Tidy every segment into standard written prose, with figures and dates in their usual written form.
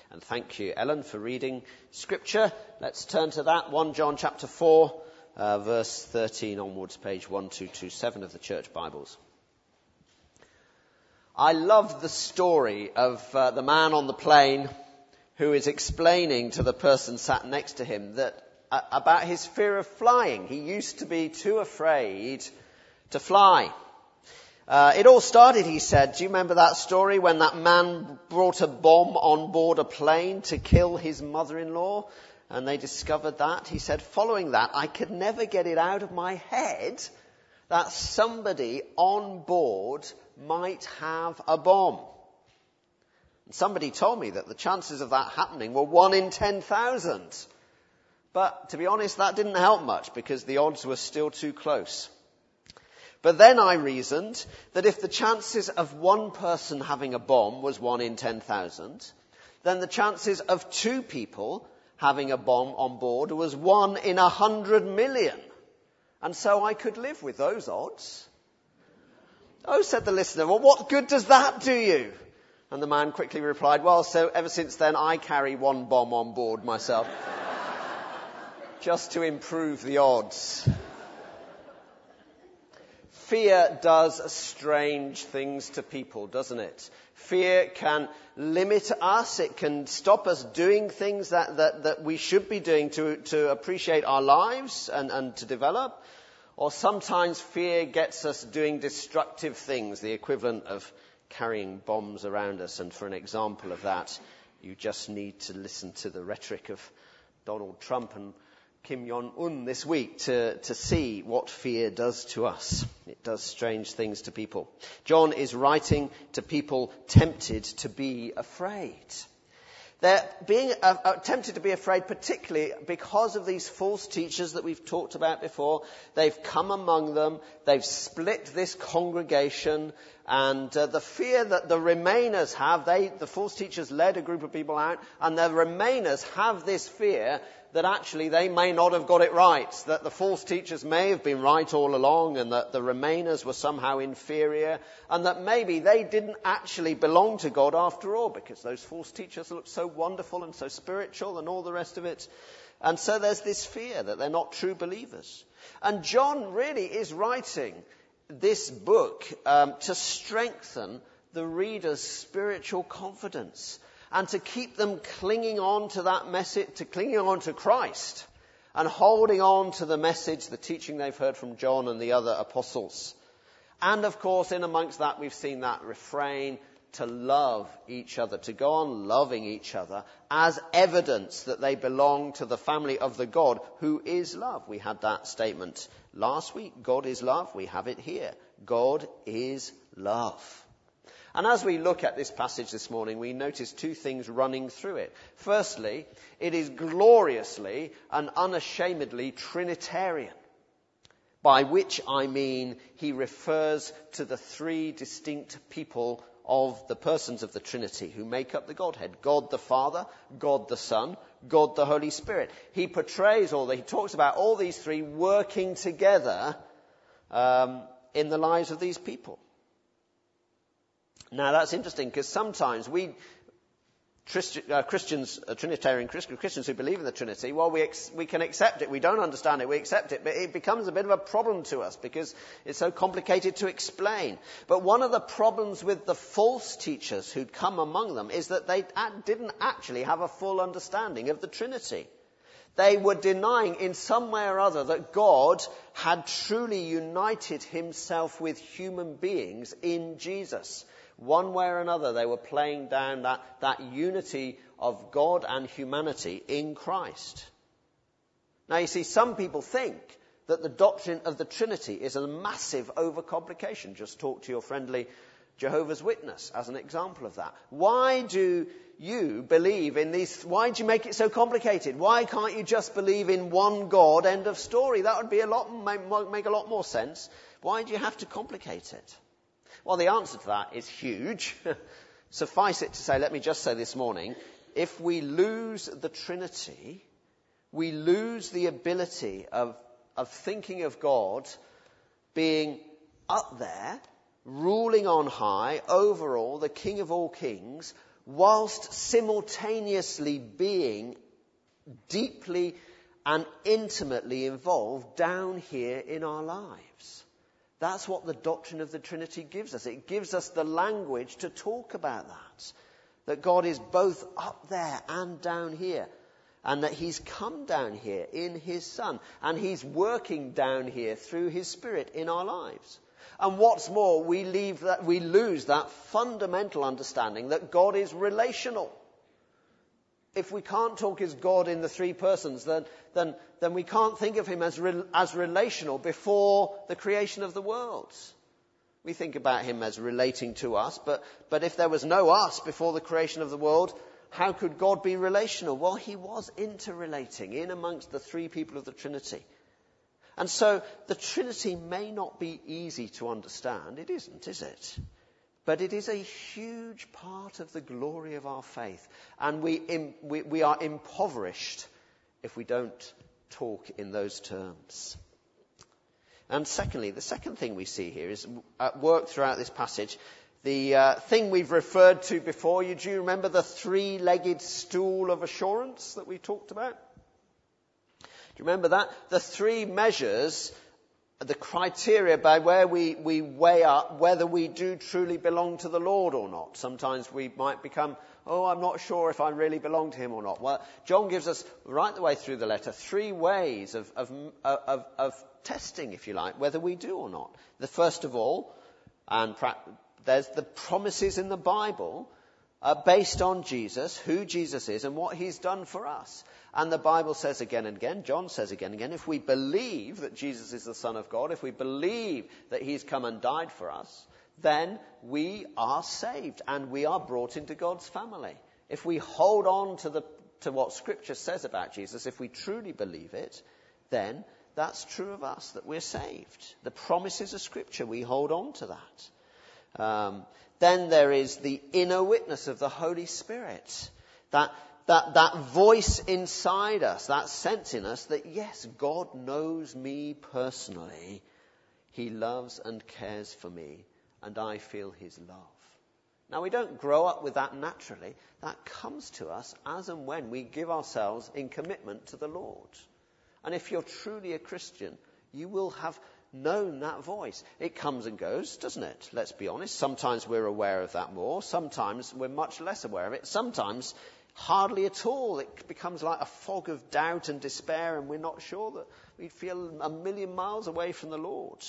And thank you, Ellen, for reading Scripture. Let's turn to that, 1 John chapter 4, verse 13 onwards, page 1227 of the Church Bibles. I love the story of the man on the plane who is explaining to the person sat next to him that about his fear of flying. He used to be too afraid to fly. It all started, he said, do you remember that story when that man brought a bomb on board a plane to kill his mother-in-law? And they discovered that. He said, following that, I could never get it out of my head that somebody on board might have a bomb. And somebody told me that the chances of that happening were 1 in 10,000. But to be honest, that didn't help much because the odds were still too close. But then I reasoned that if the chances of one person having a bomb was 1 in 10,000, then the chances of 2 people having a bomb on board was 1 in 100 million. And so I could live with those odds. Oh, said the listener, well, what good does that do you? And the man quickly replied, well, so ever since then I carry 1 bomb on board myself. Just to improve the odds. Fear does strange things to people, doesn't it? Fear can limit us. It can stop us doing things that we should be doing to appreciate our lives and to develop. Or sometimes fear gets us doing destructive things, the equivalent of carrying bombs around us. And for an example of that, you just need to listen to the rhetoric of Donald Trump and Kim Jong-un this week to see what fear does to us. It does strange things to people. John is writing to people tempted to be afraid. They're being tempted to be afraid particularly because of these false teachers that we've talked about before. They've come among them. They've split this congregation. And the fear that the Remainers have, the false teachers led a group of people out, and the Remainers have this fear that actually they may not have got it right, that the false teachers may have been right all along, and that the Remainers were somehow inferior, and that maybe they didn't actually belong to God after all, because those false teachers looked so wonderful and so spiritual and all the rest of it. And so there's this fear that they're not true believers. And John really is writing this book to strengthen the reader's spiritual confidence and to keep them clinging on to that message, to clinging on to Christ and holding on to the message, the teaching they've heard from John and the other apostles. And of course, in amongst that, we've seen that refrain to love each other, to go on loving each other as evidence that they belong to the family of the God who is love. We had that statement last week. God is love. We have it here. God is love. And as we look at this passage this morning, we notice 2 things running through it. Firstly, it is gloriously and unashamedly Trinitarian, by which I mean he refers to the 3 distinct people of the persons of the Trinity who make up the Godhead. God the Father, God the Son, God the Holy Spirit. He portrays he talks about all these 3 working together in the lives of these people. Now that's interesting because sometimes Christians, Trinitarian Christians who believe in the Trinity, well, we can accept it. We don't understand it. We accept it. But it becomes a bit of a problem to us because it's so complicated to explain. But one of the problems with the false teachers who'd come among them is that they didn't actually have a full understanding of the Trinity. They were denying in some way or other that God had truly united himself with human beings in Jesus. One way or another, they were playing down that unity of God and humanity in Christ. Now, you see, some people think that the doctrine of the Trinity is a massive overcomplication. Just talk to your friendly Jehovah's Witness as an example of that. Why do you believe in these? Why do you make it so complicated? Why can't you just believe in one God, end of story? That would be make a lot more sense. Why do you have to complicate it? Well, the answer to that is huge. Suffice it to say, let me just say this morning, if we lose the Trinity, we lose the ability of thinking of God being up there, ruling on high, over all, the King of all kings, whilst simultaneously being deeply and intimately involved down here in our lives. That's what the doctrine of the Trinity gives us. It gives us the language to talk about that God is both up there and down here, and that he's come down here in his Son, and he's working down here through his Spirit in our lives. And what's more, we lose that fundamental understanding that God is relational. If we can't talk as God in the three persons, then we can't think of him as relational before the creation of the world. We think about him as relating to us, but if there was no us before the creation of the world, how could God be relational? Well, he was interrelating in amongst the three people of the Trinity. And so the Trinity may not be easy to understand. It isn't, is it? But it is a huge part of the glory of our faith. And we are impoverished if we don't talk in those terms. And secondly, the second thing we see here is at work throughout this passage, the thing we've referred to before. Do you remember the three-legged stool of assurance that we talked about? Do you remember that? The three measures, the criteria by where we weigh up whether we do truly belong to the Lord or not. Sometimes we might become, I'm not sure if I really belong to him or not. Well, John gives us, right the way through the letter, three ways of testing, if you like, whether we do or not. The first of all, there's the promises in the Bible based on Jesus, who Jesus is and what he's done for us. And the Bible says again and again, John says again and again, if we believe that Jesus is the Son of God, if we believe that he's come and died for us, then we are saved and we are brought into God's family. If we hold on to what Scripture says about Jesus, if we truly believe it, then that's true of us, that we're saved. The promises of Scripture, we hold on to that. Then there is the inner witness of the Holy Spirit. That voice inside us, that sense in us that, yes, God knows me personally. He loves and cares for me, and I feel his love. Now, we don't grow up with that naturally. That comes to us as and when we give ourselves in commitment to the Lord. And if you're truly a Christian, you will have known that voice. It comes and goes, doesn't it? Let's be honest. Sometimes we're aware of that more. Sometimes we're much less aware of it. Sometimes hardly at all. It becomes like a fog of doubt and despair, and we're not sure that we feel a million miles away from the Lord.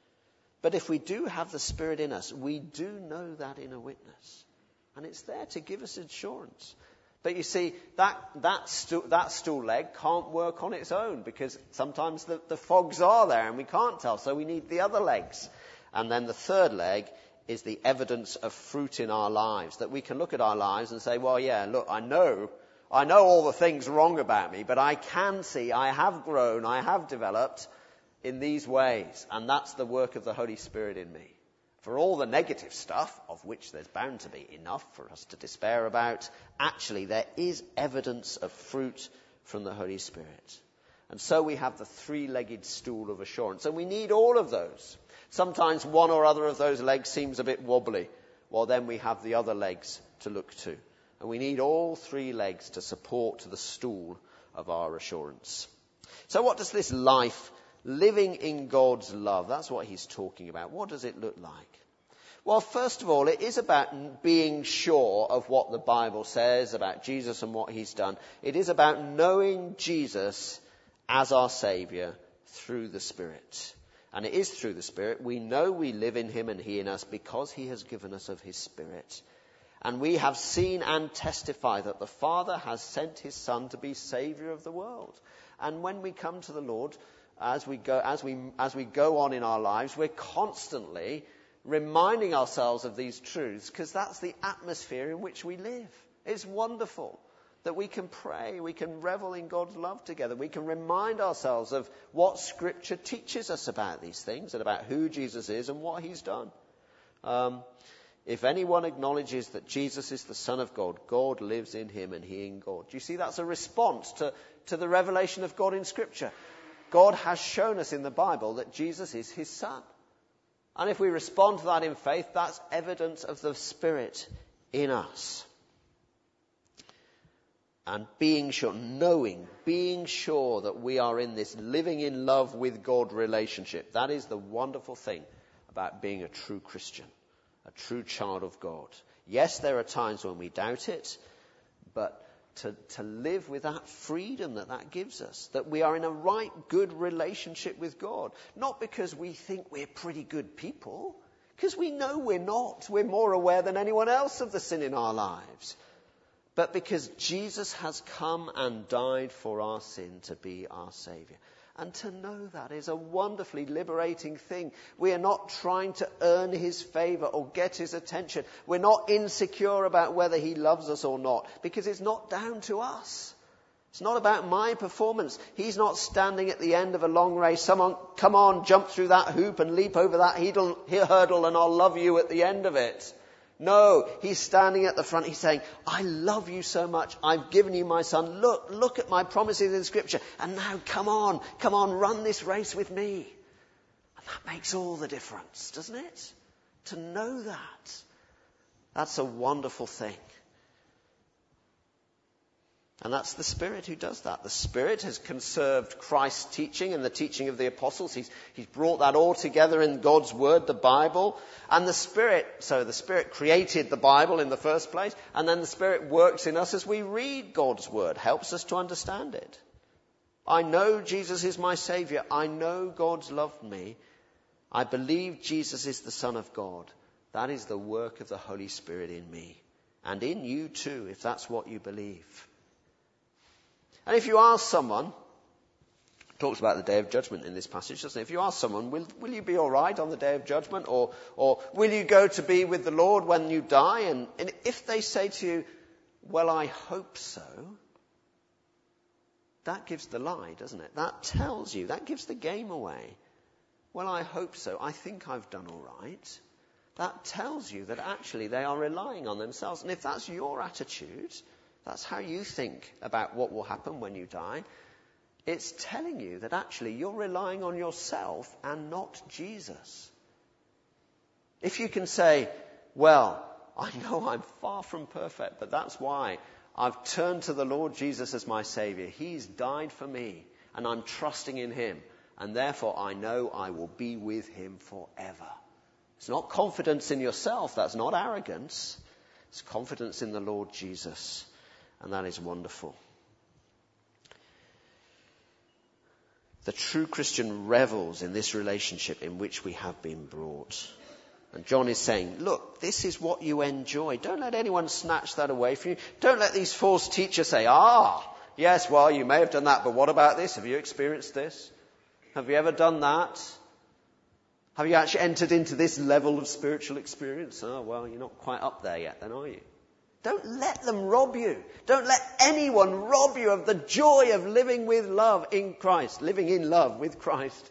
But if we do have the Spirit in us, we do know that inner witness. And it's there to give us assurance. But you see, that stool leg can't work on its own, because sometimes the fogs are there and we can't tell, so we need the other legs. And then the third leg is the evidence of fruit in our lives, that we can look at our lives and say, well, yeah, look, I know all the things wrong about me, but I can see I have grown, I have developed in these ways, and that's the work of the Holy Spirit in me. For all the negative stuff, of which there's bound to be enough for us to despair about, actually there is evidence of fruit from the Holy Spirit. And so we have the three-legged stool of assurance, and we need all of those. Sometimes one or other of those legs seems a bit wobbly. Well, then we have the other legs to look to. And we need all three legs to support the stool of our assurance. So what does this life living in God's love, that's what he's talking about. What does it look like? Well, first of all, it is about being sure of what the Bible says about Jesus and what he's done. It is about knowing Jesus as our Saviour through the Spirit. And it is through the Spirit. We know we live in him and he in us because he has given us of his Spirit. And we have seen and testify that the Father has sent his Son to be Saviour of the world. And when we come to the Lord, as we go on in our lives, we're constantly reminding ourselves of these truths, because that's the atmosphere in which we live. It's wonderful that we can pray, we can revel in God's love together, we can remind ourselves of what Scripture teaches us about these things and about who Jesus is and what he's done. If anyone acknowledges that Jesus is the Son of God, God lives in him and he in God. Do you see, that's a response to the revelation of God in Scripture. God has shown us in the Bible that Jesus is his Son. And if we respond to that in faith, that's evidence of the Spirit in us. and being sure that we are in this living in love with God relationship. That is the wonderful thing about being a true Christian, a true child of God. Yes, there are times when we doubt it, but to live with that freedom that gives us, that we are in a right, good relationship with God. Not because we think we're pretty good people, because we know we're not. We're more aware than anyone else of the sin in our lives. But because Jesus has come and died for our sin to be our Saviour. And to know that is a wonderfully liberating thing. We are not trying to earn his favour or get his attention. We're not insecure about whether he loves us or not, because it's not down to us. It's not about my performance. He's not standing at the end of a long race. Someone, come on, jump through that hoop and leap over that hurdle and I'll love you at the end of it. No, he's standing at the front. He's saying, I love you so much. I've given you my son. Look at my promises in Scripture. And now come on, run this race with me. And that makes all the difference, doesn't it? To know that. That's a wonderful thing. And that's the Spirit who does that. The Spirit has conserved Christ's teaching and the teaching of the apostles. He's brought that all together in God's Word, the Bible. And the Spirit created the Bible in the first place. And then the Spirit works in us as we read God's Word, helps us to understand it. I know Jesus is my Saviour. I know God's loved me. I believe Jesus is the Son of God. That is the work of the Holy Spirit in me. And in you too, if that's what you believe. And if you ask someone, it talks about the day of judgment in this passage, doesn't it? If you ask someone, will you be all right on the day of judgment? Or will you go to be with the Lord when you die? And if they say to you, well, I hope so, that gives the lie, doesn't it? That tells you, that gives the game away. Well, I hope so. I think I've done all right. That tells you that actually they are relying on themselves. And if that's your attitude, that's how you think about what will happen when you die, it's telling you that actually you're relying on yourself and not Jesus. If you can say, well, I know I'm far from perfect, but that's why I've turned to the Lord Jesus as my Saviour. He's died for me, and I'm trusting in him, and therefore I know I will be with him forever. It's not confidence in yourself, that's not arrogance. It's confidence in the Lord Jesus. And that is wonderful. The true Christian revels in this relationship in which we have been brought. And John is saying, look, this is what you enjoy. Don't let anyone snatch that away from you. Don't let these false teachers say, yes, well, you may have done that, but what about this? Have you experienced this? Have you ever done that? Have you actually entered into this level of spiritual experience? Oh, well, you're not quite up there yet then, are you? Don't let them rob you. Don't let anyone rob you of the joy of living with love in Christ, living in love with Christ.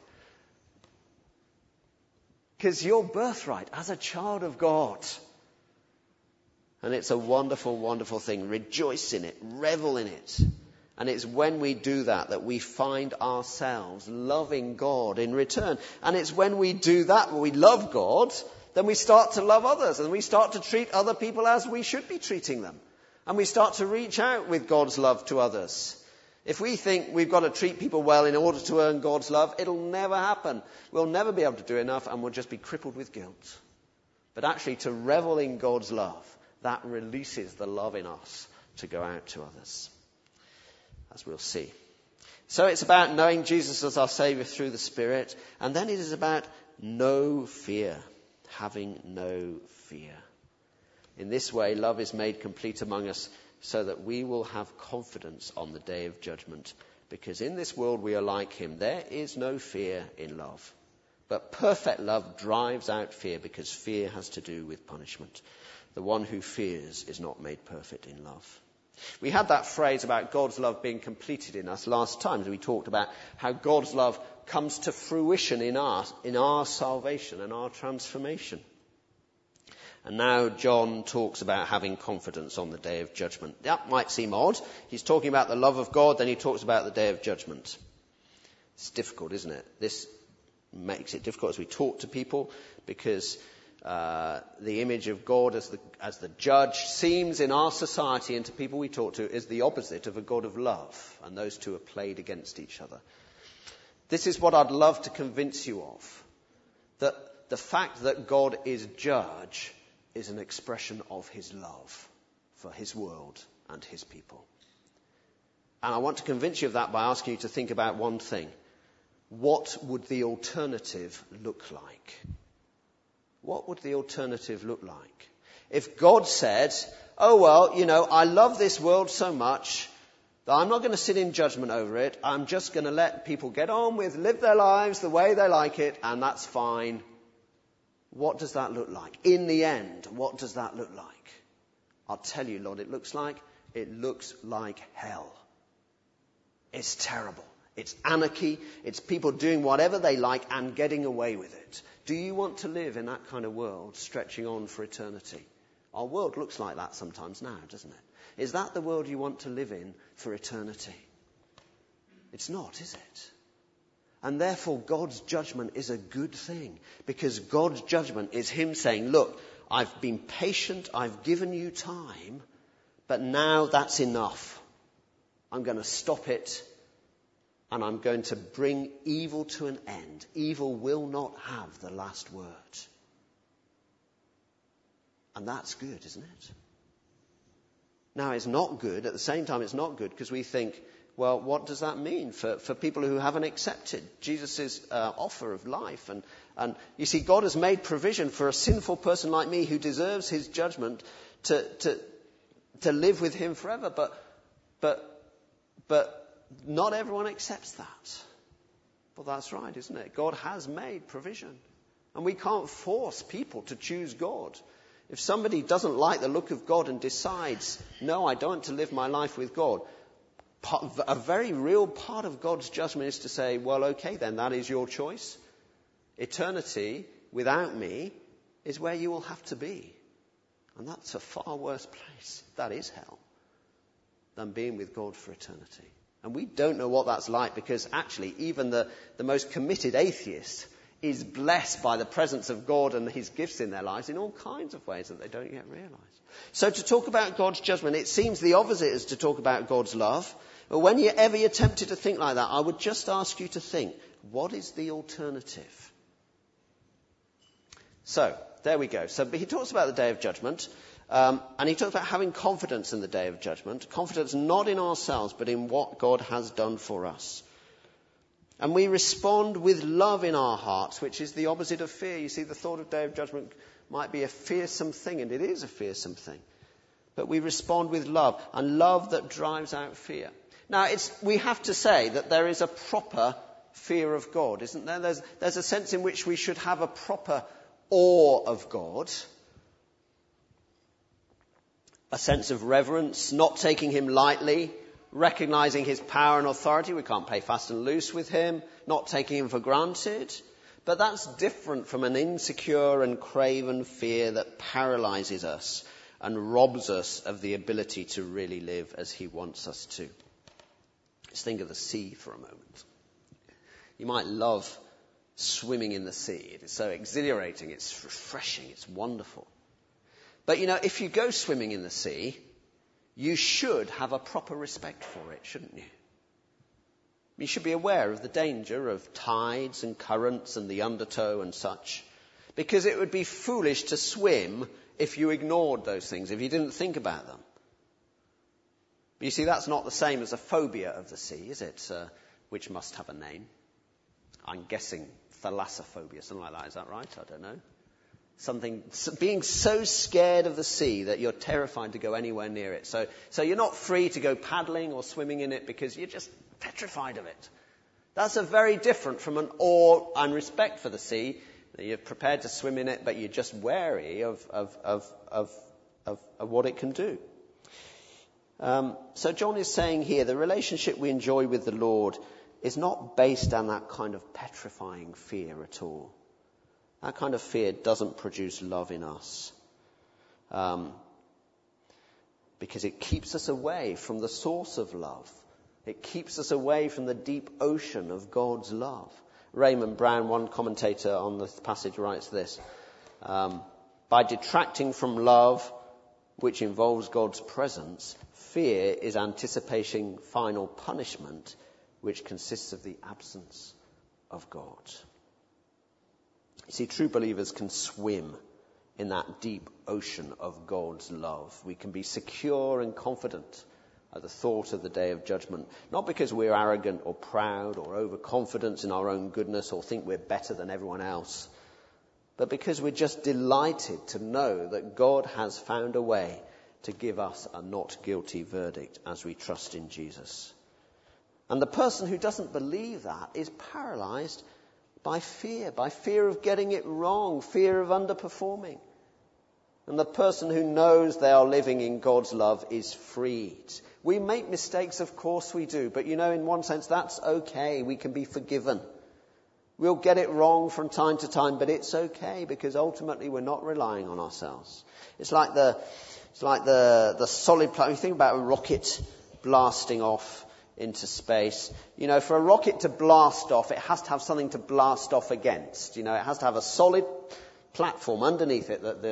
Because your birthright as a child of God. And it's a wonderful, wonderful thing. Rejoice in it. Revel in it. And it's when we do that we find ourselves loving God in return. And it's when we do that, when we love God, then we start to love others, and we start to treat other people as we should be treating them. And we start to reach out with God's love to others. If we think we've got to treat people well in order to earn God's love, it'll never happen. We'll never be able to do enough, and we'll just be crippled with guilt. But actually, to revel in God's love, that releases the love in us to go out to others, as we'll see. So it's about knowing Jesus as our Saviour through the Spirit, and then it is about no fear. Having no fear. In this way, love is made complete among us so that we will have confidence on the day of judgment. Because in this world we are like him. There is no fear in love. But perfect love drives out fear, because fear has to do with punishment. The one who fears is not made perfect in love. We had that phrase about God's love being completed in us last time. We talked about how God's love comes to fruition in our salvation and our transformation. And now John talks about having confidence on the day of judgment. That might seem odd. He's talking about the love of God, then he talks about the day of judgment. It's difficult, isn't it? This makes it difficult as we talk to people, because the image of God as the judge seems in our society and to people we talk to is the opposite of a God of love, and those two are played against each other. This is what I'd love to convince you of, that the fact that God is judge is an expression of his love for his world and his people. And I want to convince you of that by asking you to think about one thing. What would the alternative look like? What would the alternative look like? If God said, oh, well, I love this world so much that I'm not going to sit in judgment over it. I'm just going to let people get on with, live their lives the way they like it, and that's fine. What does that look like? In the end, what does that look like? I'll tell you, Lord, it looks like hell. It's terrible. It's anarchy. It's people doing whatever they like and getting away with it. Do you want to live in that kind of world stretching on for eternity? Our world looks like that sometimes now, doesn't it? Is that the world you want to live in for eternity? It's not, is it? And therefore God's judgment is a good thing, because God's judgment is him saying, look, I've been patient, I've given you time, but now that's enough. I'm going to stop it. And I'm going to bring evil to an end. Evil will not have the last word. And that's good, isn't it? Now, it's not good. At the same time, it's not good because we think, well, what does that mean for people who haven't accepted Jesus' offer of life? And you see, God has made provision for a sinful person like me who deserves his judgment to live with him forever. But not everyone accepts that. Well, that's right, isn't it? God has made provision. And we can't force people to choose God. If somebody doesn't like the look of God and decides, no, I don't want to live my life with God, a very real part of God's judgment is to say, well, okay, then that is your choice. Eternity without me is where you will have to be. And that's a far worse place. That is hell. Than being with God for eternity. And we don't know what that's like, because actually even the most committed atheist is blessed by the presence of God and his gifts in their lives in all kinds of ways that they don't yet realize. So to talk about God's judgment, it seems the opposite is to talk about God's love. But whenever you're tempted to think like that, I would just ask you to think, what is the alternative? So, there we go. So he talks about the day of judgment. And he talks about having confidence in the day of judgment. Confidence not in ourselves, but in what God has done for us. And we respond with love in our hearts, which is the opposite of fear. You see, the thought of day of judgment might be a fearsome thing, and it is a fearsome thing. But we respond with love, and love that drives out fear. Now, we have to say that there is a proper fear of God, isn't there? There's a sense in which we should have a proper awe of God. A sense of reverence, not taking him lightly, recognizing his power and authority. We can't play fast and loose with him, not taking him for granted. But that's different from an insecure and craven fear that paralyzes us and robs us of the ability to really live as he wants us to. Let's think of the sea for a moment. You might love swimming in the sea. It is so exhilarating, it's refreshing, it's wonderful. But, if you go swimming in the sea, you should have a proper respect for it, shouldn't you? You should be aware of the danger of tides and currents and the undertow and such. Because it would be foolish to swim if you ignored those things, if you didn't think about them. But you see, that's not the same as a phobia of the sea, is it? Which must have a name. I'm guessing thalassophobia, something like that. Is that right? I don't know. Being so scared of the sea that you're terrified to go anywhere near it. So you're not free to go paddling or swimming in it because you're just petrified of it. That's a very different from an awe and respect for the sea. You're prepared to swim in it, but you're just wary of what it can do. So John is saying here, the relationship we enjoy with the Lord is not based on that kind of petrifying fear at all. That kind of fear doesn't produce love in us. Because it keeps us away from the source of love. It keeps us away from the deep ocean of God's love. Raymond Brown, one commentator on this passage, writes this. By detracting from love, which involves God's presence, fear is anticipating final punishment, which consists of the absence of God. You see, true believers can swim in that deep ocean of God's love. We can be secure and confident at the thought of the day of judgment, not because we're arrogant or proud or overconfident in our own goodness or think we're better than everyone else, but because we're just delighted to know that God has found a way to give us a not guilty verdict as we trust in Jesus. And the person who doesn't believe that is paralyzed by fear of getting it wrong, fear of underperforming. And the person who knows they are living in God's love is freed. We make mistakes, of course we do, but in one sense that's okay. We can be forgiven. We'll get it wrong from time to time, but it's okay because ultimately we're not relying on ourselves. It's like the solid platform. You think about a rocket blasting off into space. For a rocket to blast off, it has to have something to blast off against. It has to have a solid platform underneath it that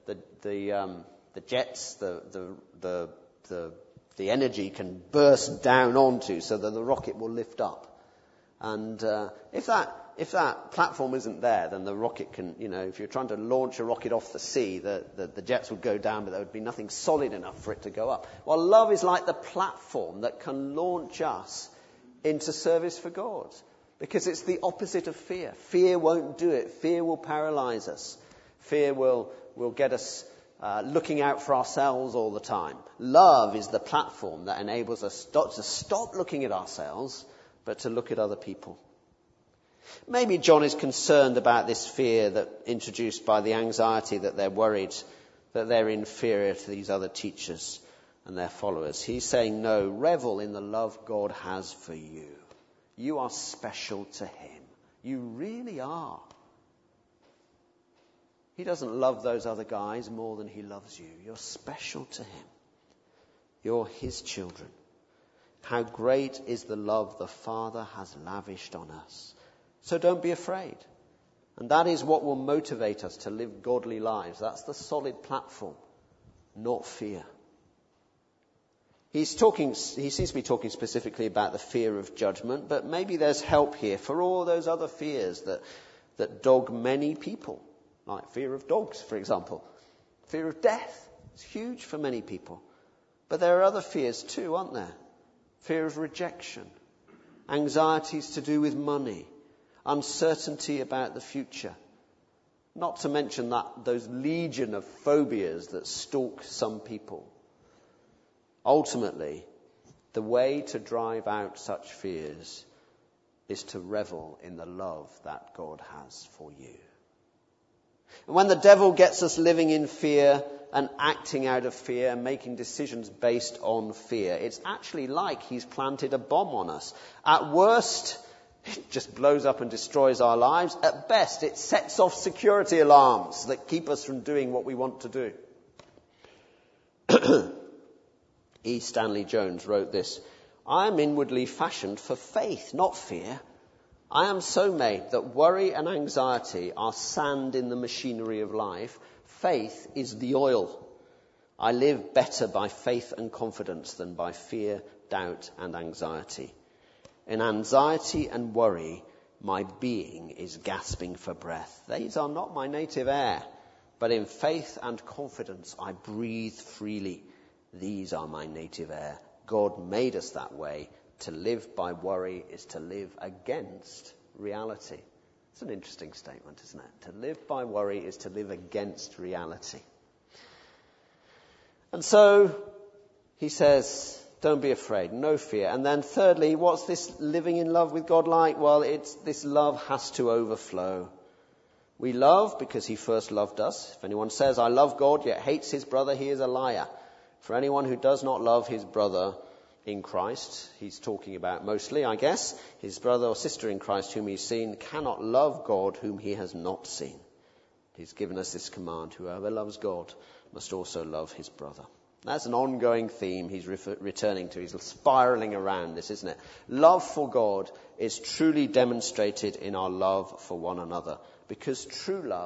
the jets, the energy can burst down onto, so that the rocket will lift up. And if that platform isn't there, then the rocket can, if you're trying to launch a rocket off the sea, the jets would go down, but there would be nothing solid enough for it to go up. Well, love is like the platform that can launch us into service for God, because it's the opposite of fear. Fear won't do it. Fear will paralyze us. Fear will get us looking out for ourselves all the time. Love is the platform that enables us to stop looking at ourselves, but to look at other people. Maybe John is concerned about this fear that introduced by the anxiety that they're worried that they're inferior to these other teachers and their followers. He's saying, no, revel in the love God has for you. You are special to him. You really are. He doesn't love those other guys more than he loves you. You're special to him. You're his children. How great is the love the Father has lavished on us. So don't be afraid. And that is what will motivate us to live godly lives. That's the solid platform, not fear. He seems to be talking specifically about the fear of judgment, but maybe there's help here for all those other fears that dog many people, like fear of dogs, for example. Fear of death is huge for many people. But there are other fears too, aren't there? Fear of rejection, anxieties to do with money, uncertainty about the future. Not to mention those legion of phobias that stalk some people. Ultimately, the way to drive out such fears is to revel in the love that God has for you. And when the devil gets us living in fear and acting out of fear and making decisions based on fear, it's actually like he's planted a bomb on us. At worst, it just blows up and destroys our lives. At best, it sets off security alarms that keep us from doing what we want to do. E. Stanley Jones wrote this: I am inwardly fashioned for faith, not fear. I am so made that worry and anxiety are sand in the machinery of life. Faith is the oil. I live better by faith and confidence than by fear, doubt, and anxiety. In anxiety and worry, my being is gasping for breath. These are not my native air, but in faith and confidence I breathe freely. These are my native air. God made us that way. To live by worry is to live against reality. It's an interesting statement, isn't it? To live by worry is to live against reality. And so he says, don't be afraid, no fear. And then thirdly, what's this living in love with God like? Well, this love has to overflow. We love because he first loved us. If anyone says, I love God, yet hates his brother, he is a liar. For anyone who does not love his brother in Christ, he's talking about mostly, I guess, his brother or sister in Christ whom he's seen, cannot love God whom he has not seen. He's given us this command: whoever loves God must also love his brother. That's an ongoing theme he's returning to. He's spiraling around this, isn't it? Love for God is truly demonstrated in our love for one another, because true love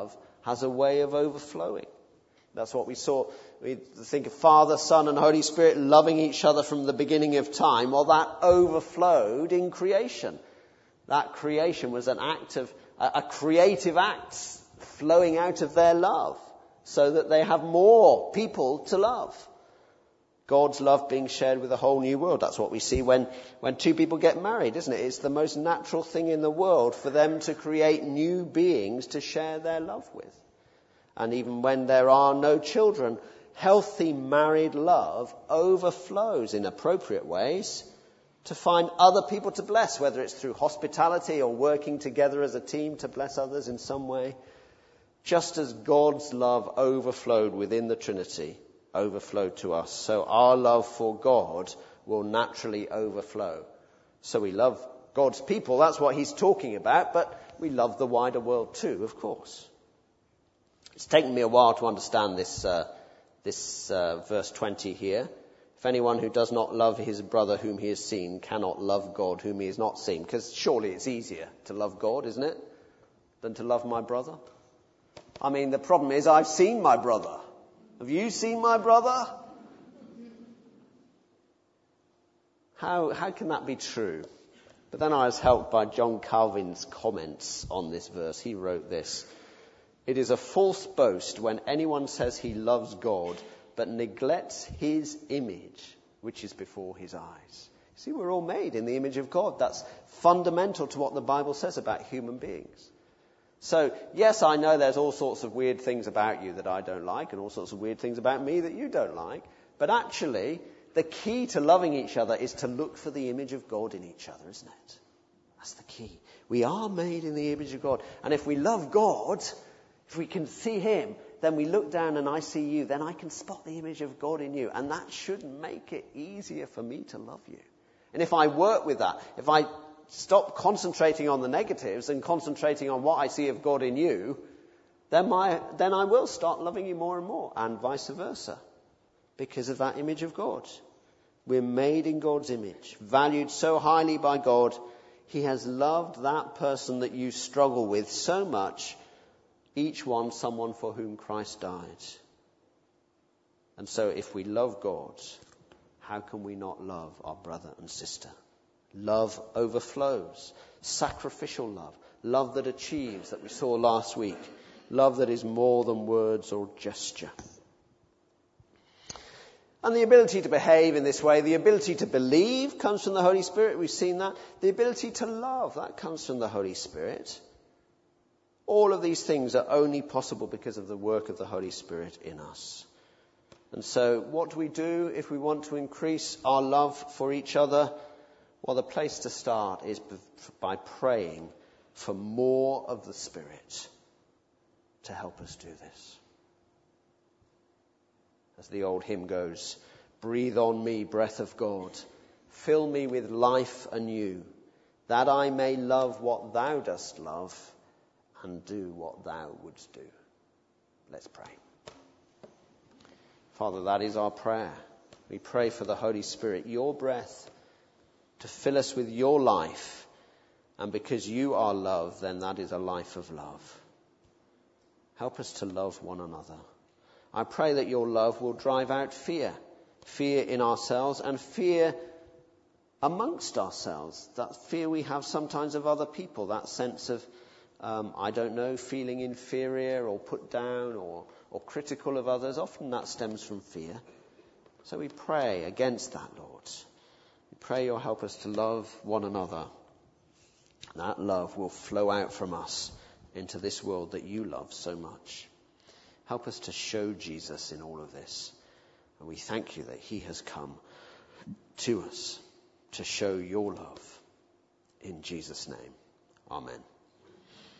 has a way of overflowing. That's what we saw. We think of Father, Son, and Holy Spirit loving each other from the beginning of time. Well, that overflowed in creation. That creation was an act of, a creative act flowing out of their love, so that they have more people to love. God's love being shared with a whole new world. That's what we see when two people get married, isn't it? It's the most natural thing in the world for them to create new beings to share their love with. And even when there are no children, healthy married love overflows in appropriate ways to find other people to bless, whether it's through hospitality or working together as a team to bless others in some way. Just as God's love overflowed within the Trinity, overflowed to us, so our love for God will naturally overflow. So we love God's people, that's what he's talking about, but we love the wider world too, of course. It's taken me a while to understand this verse 20 here. If anyone who does not love his brother whom he has seen cannot love God whom he has not seen. Because surely it's easier to love God, isn't it, than to love my brother? I mean, the problem is I've seen my brother. Have you seen my brother? How can that be true? But then I was helped by John Calvin's comments on this verse. He wrote this: "It is a false boast when anyone says he loves God but neglects his image, which is before his eyes." See, we're all made in the image of God. That's fundamental to what the Bible says about human beings. So, yes, I know there's all sorts of weird things about you that I don't like, and all sorts of weird things about me that you don't like. But actually, the key to loving each other is to look for the image of God in each other, isn't it? That's the key. We are made in the image of God. And if we love God, if we can see him, then we look down and I see you, then I can spot the image of God in you. And that should make it easier for me to love you. And if I work with that, if I stop concentrating on the negatives and concentrating on what I see of God in you, then I will start loving you more and more, and vice versa, because of that image of God. We're made in God's image, valued so highly by God. He has loved that person that you struggle with so much, each one someone for whom Christ died. And so if we love God, how can we not love our brother and sister? Love overflows. Sacrificial love. Love that achieves, that we saw last week. Love that is more than words or gesture. And the ability to behave in this way, the ability to believe comes from the Holy Spirit. We've seen that. The ability to love, that comes from the Holy Spirit. All of these things are only possible because of the work of the Holy Spirit in us. And so what do we do if we want to increase our love for each other? Well, the place to start is by praying for more of the Spirit to help us do this. As the old hymn goes, "Breathe on me, breath of God, fill me with life anew, that I may love what thou dost love and do what thou wouldst do." Let's pray. Father, that is our prayer. We pray for the Holy Spirit, your breath, to fill us with your life. And because you are love, then that is a life of love. Help us to love one another. I pray that your love will drive out fear. Fear in ourselves and fear amongst ourselves. That fear we have sometimes of other people. That sense of, feeling inferior or put down or critical of others. Often that stems from fear. So we pray against that, Lord. We pray you'll help us to love one another. That love will flow out from us into this world that you love so much. Help us to show Jesus in all of this. And we thank you that he has come to us to show your love. In Jesus' name, amen.